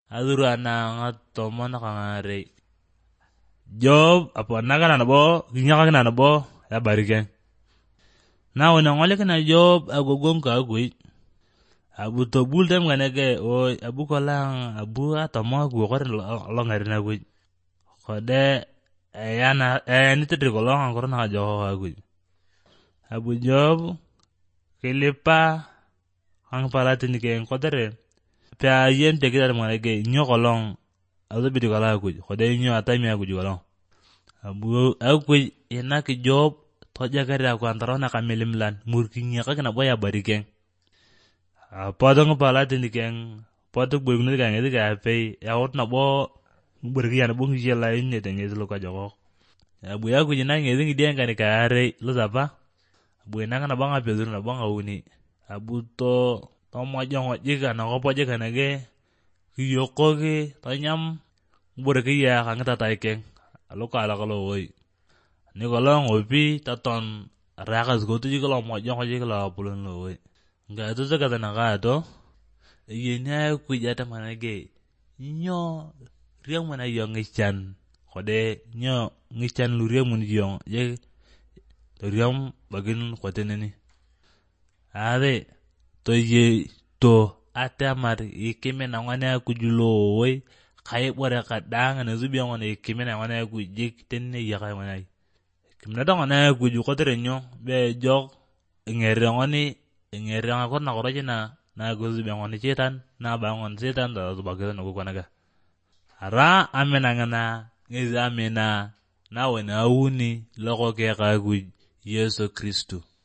aduru ananga tomona kangare Job apo naga na bo ginyaka na bo ya barike na wona ngole kana Job agogon ka gui abu to buldem ganege o abu kolang abu atomo gu ko lo ngari na gui kode yana ni tedri kolong angkor na jo gui abu Job kilipa ang palatini ke kodere pa yen te kidar manege nyokolong azu bidi kala gui kode nyo atami agu kolong abu agui ina ki Job toja kare ko antaro na kamelimlan murkinya ka kana boya barike podong palatini ken podok burgnu ka ngedi ka pe ya ot na bo burgi yana bungi jela inne te ngedi lo ka jogo abu ya gui na ngedi ngidi kan ka are lo zapa abu ina kana banga pedro na banga uni abu to mojo jiga na ko poje kana ge yoko ge tanyam burgi ya kan ta taike alo kala kalo oi ni kolong opi taton rakas gotu jigalo mojo jigalo pulun lo oi nga to zaga na ga to yenya ku jata manage nyo riang mana yo ngichan kode nyo ngichan lu riang mun yo ye riang bagin koteneni ade to ye to atamar ikime na ngana ku julo oi kai bora kadang na zubi ngone ikime na ngana ku jik tenne ya kai ngana kimna dong na ku ju koterenyo be jok ngere ngoni ngere ngakon na koroje na gozu bangon cetan na bangon cetan da zubaga no ko naga ara amena ngana ngeza amena na wena uni loko ke ka gu Yesu Kristo